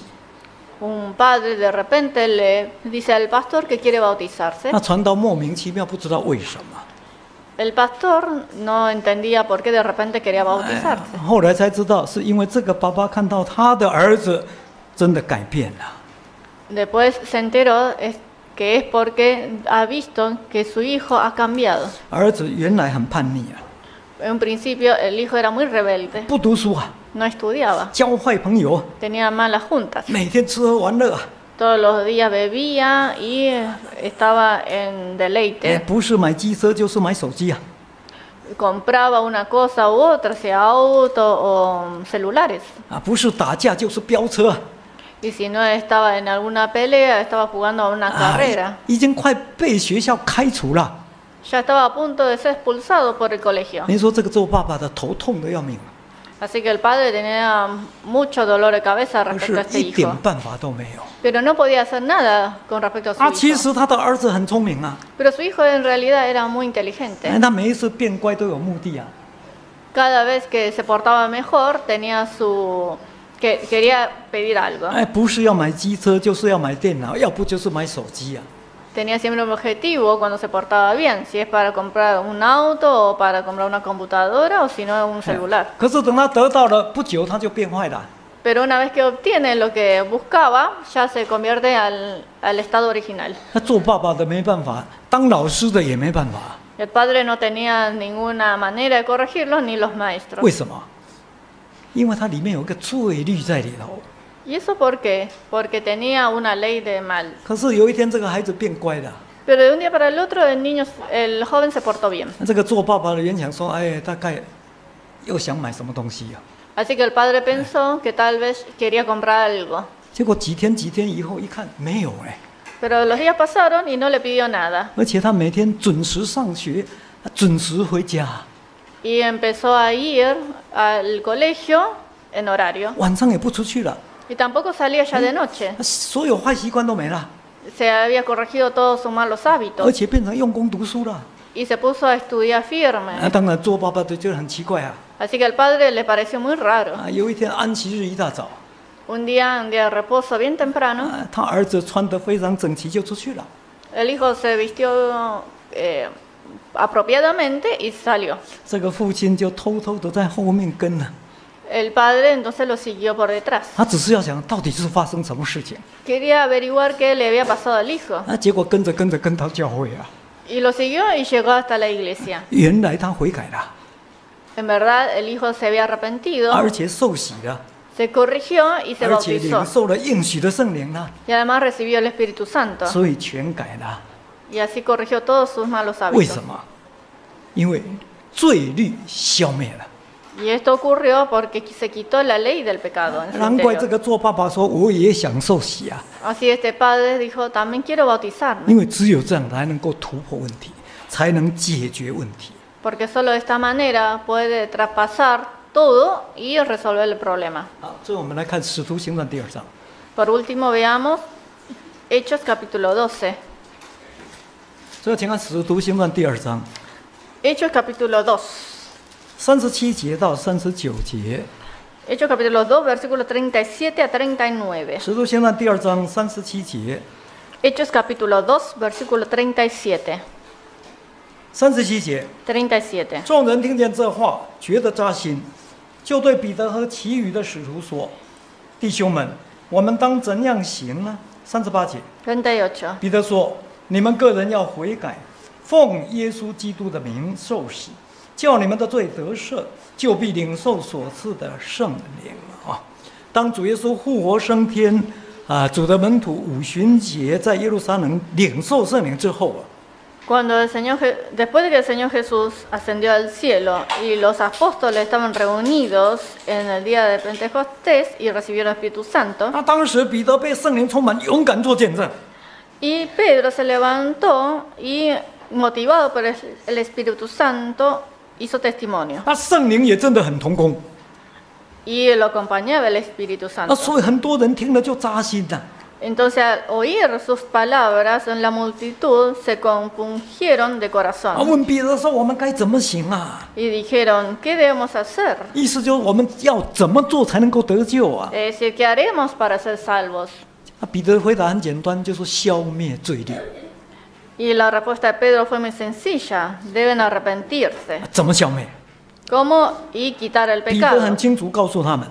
B: Un padre de repente le dice al pastor que quiere bautizarse.
A: 那传道莫名其妙不知道为什么，
B: El pastor no entendía por qué de repente quería bautizarse.
A: 后来才知道是因为这个爸爸看到他的儿子真的改变了。
B: Después se enteró es- que es porque ha visto que su hijo ha cambiado.
A: 儿子原来很叛逆啊，
B: En un principio el hijo era muy rebelde,
A: 不读书啊，
B: no estudiaba,
A: 交坏朋友，
B: tenía malas juntas.
A: 每天吃喝玩乐啊，
B: Todos los días bebía y estaba en
A: 也
B: deleite.
A: 不是买机车就是买手机啊。
B: Compraba una cosa u otra, sea auto o celulares.
A: 啊，不是打架就是飙车啊，
B: Y si no estaba en alguna pelea, estaba jugando a una
A: 啊
B: carrera.
A: 已经快被学校开除了。
B: Ya estaba a punto de ser expulsado por el colegio.
A: 您说这个做爸爸的头痛的要命啊，
B: Así que el padre tenía mucho dolor de cabeza
A: 不
B: respecto a
A: 是
B: este
A: 一点
B: hijo.
A: 办法都没有。
B: Pero no podía hacer nada con respecto a
A: 啊，
B: su
A: 其
B: hijo.
A: 实他的儿子很聪明啊，
B: Pero su hijo en realidad era muy
A: 哎，
B: inteligente.
A: 他每一次变乖都有目的啊。
B: Cada vez que se portaba mejor tenía su... que quería pedir algo.
A: 哎，不是要买机车，就是要买电脑，要不就是买手机啊。
B: Tenía siempre un objetivo cuando se portaba bien, si es para comprar un auto o para comprar una computadora o si no un celular.
A: 可是等他得到了不久，他就变坏了。
B: Pero una vez que obtiene lo que buscaba, ya se convierte al, al estado original.
A: 那做爸爸的没办法，当老师的也没办法。
B: El padre no tenía ninguna manera de corregirlo, ni los
A: 为
B: maestros.
A: 什么？因为它里面有个罪律在里头。
B: ¿Y eso por qué? Porque tenía una ley de mal.
A: 可是有一天，这个孩子变乖了。
B: Pero de un día para el otro el niño, el joven se portó bien.
A: 那这个做爸爸的人想说：“哎，大概又想买什么东西啊
B: Así que el padre pensó que tal vez quería comprar algo.？”
A: 结果几天几天以后一看，没有哎，
B: Pero los días pasaron y no le pidió nada.
A: 而且他每天准时上学，准时回家，
B: Y empezó a ir al colegio en horario.
A: 晚上也不出去了，
B: Y tampoco salía ya de noche.
A: 所有坏习惯都没了，
B: Se había corregido todos sus malos
A: 而
B: hábitos.
A: 且变成用功读书了。
B: Y se puso a estudiar
A: 啊，
B: firme.
A: 当然做爸爸的觉得很奇怪啊。
B: Así que al padre le pareció muy raro.
A: 啊，有一天安息日一大早，
B: Un día, un día de reposo bien temprano,
A: 啊，他儿子穿得非常整齐就出去了。
B: el hijo se vistió eh, apropiadamente y salió.
A: 这个父亲就偷偷的在后面跟了，
B: El padre entonces lo siguió por detrás.
A: 他只是要想到底是发生什么事情。
B: Quería averiguar qué le había pasado al hijo.
A: 啊，结果跟着跟着跟到教会啊，
B: Y lo siguió y llegó hasta la iglesia.
A: 原来他悔改了，
B: En verdad, el hijo se había arrepentido,
A: 而且受洗了，
B: se corrigió y se
A: 而且
B: bautizó.
A: 领受了应许的圣灵了，
B: Y además recibió el Espíritu Santo.
A: 所以全改了。
B: Y así corrigió todos sus malos
A: 为
B: hábitos.
A: 什么？因为罪律消灭了。
B: Y esto ocurrió porque se quitó la ley del pecado en su
A: 难怪这
B: interior.
A: 个做爸爸说，我也想受洗啊，
B: Así este padre dijo, también quiero bautizarme,
A: 因为只有这样才能够突破问题，才能解决问题。
B: porque solo de esta manera puede traspasar todo y resolver el problema.
A: 好，最后我们来看《使徒行传》第二章。
B: Por último, veamos Hechos capítulo doce.
A: 最后，请看《使徒行传》第二章
B: Hechos capítulo dos.
A: 三十七节到三十九节。
B: Hechos capítulo dos, versículos treinta y siete a treinta y nueve.
A: 《使徒行传》第二章三十七节，
B: Hechos capítulo dos, versículo treinta y siete.
A: 三十七节，
B: treinta y siete.
A: 众人听见这话，觉得扎心，就对彼得和其余的使徒说：“弟兄们，我们当怎样行呢？”三十八节，
B: treinta y ocho.
A: 彼得说：“你们个人要悔改，奉耶稣基督的名受洗，叫你们的罪得赦，就必领受所赐的圣灵啊！当主耶稣复活升天啊，主的门徒五旬节在耶路撒冷领受圣灵之后啊。”
B: Cuando el Señor, después de que el Señor Jesús ascendió al cielo y los apóstoles estaban reunidos en el día de Pentecostés y recibieron el Espíritu Santo,
A: 那当时彼得被圣灵充满，勇敢做见证。
B: y Pedro se levantó y motivado por el, el Espíritu Santo hizo testimonio
A: 那圣灵也真的很同工，
B: y lo acompañaba el Espíritu
A: 那
B: Santo.
A: 所以很多人听了就扎心呐、
B: Entonces al oír sus palabras en la multitud se compungieron de
A: 啊，
B: corazón
A: 问彼得说：“我们该怎么行啊
B: y dijeron, ¿qué debemos hacer?？”
A: 意思就是我们要怎么做才能够得救啊？
B: Es decir, ¿qué haremos para ser salvos?
A: 那彼得回答很简单，就说消灭罪孽。
B: Y la respuesta de Pedro fue muy sencilla, deben arrepentirse.
A: 怎么消灭？
B: ¿Cómo? Y quitar el
A: 彼得
B: pecado.
A: 很清楚告诉他们，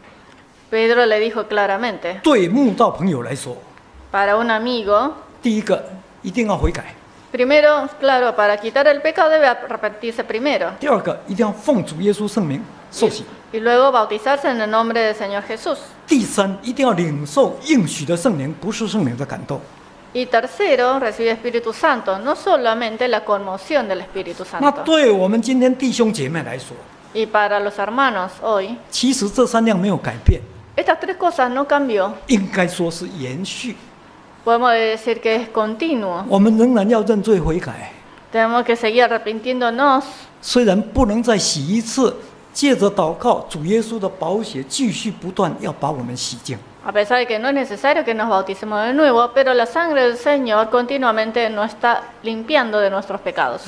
B: Pedro le dijo claramente,
A: 对慕道朋友来说，
B: para un amigo,
A: 第一个一定要悔改，
B: primero, claro, para quitar el pecado debe arrepentirse primero.
A: 第二个一定要奉主耶稣圣名受洗，
B: Y luego bautizarse en el nombre del Señor Jesús.
A: 第三一定要领受应许的圣灵，不是圣灵的感动。
B: Y tercero, recibir Espíritu Santo, no solamente la conmoción del Espíritu
A: 那
B: Santo.
A: 对我们今天弟兄姐妹来说，
B: Y para los hermanos hoy,
A: 其实这三样没有改变，
B: estas tres cosas no cambió.
A: 应该说是延续。
B: Podemos decir que es continuo.
A: 我们仍然要认罪悔改，
B: Tenemos que seguir arrepintiéndonos.
A: 虽然不能再洗一次，借着祷告主耶稣的宝血，继续不断要把我们洗净。
B: A pesar de que no es necesario que nos bauticemos de nuevo, pero la sangre del Señor continuamente nos está limpiando de nuestros pecados.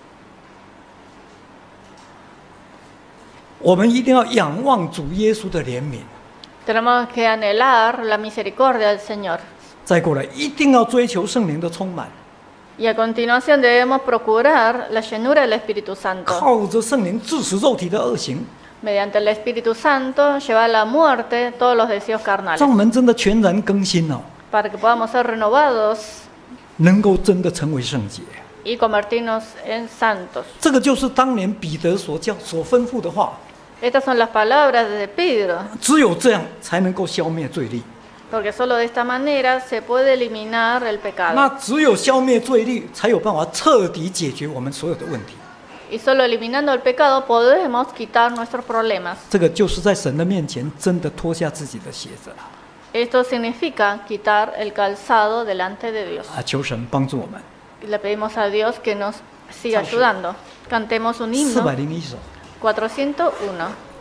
A: 我们一定要仰望主耶稣的怜悯，
B: Tenemos que anhelar la misericordia del Señor.
A: 再过来一定要追求圣灵的充满，
B: Y a continuación debemos procurar la llenura del Espíritu Santo.
A: 靠着圣灵致死肉体的恶行，
B: Mediante el Espíritu Santo llevar a la muerte todos los deseos carnales.
A: 让我们真的全然更新哦，
B: Para que podamos ser renovados
A: 能够真的成为圣洁。
B: y convertirnos en santos.
A: 这个就是当年彼得所教所吩咐的话，
B: Estas son las palabras de Pedro,
A: 只有这样才能够消灭罪力。
B: porque solo de esta manera se puede eliminar el
A: 那
B: pecado.
A: 只有消灭罪力，才有办法彻底解决我们所有的问题。
B: Y solo eliminando el pecado podemos quitar nuestros problemas.
A: 这个就是在神的面前真的脱下自己的鞋子了
B: Esto significa quitar el calzado delante de Dios.
A: 啊！求神帮助我们。
B: Y le pedimos a Dios que nos siga ayudando. Cantemos un
A: 四百
B: himno
A: 零一首。
B: cuatrocientos uno.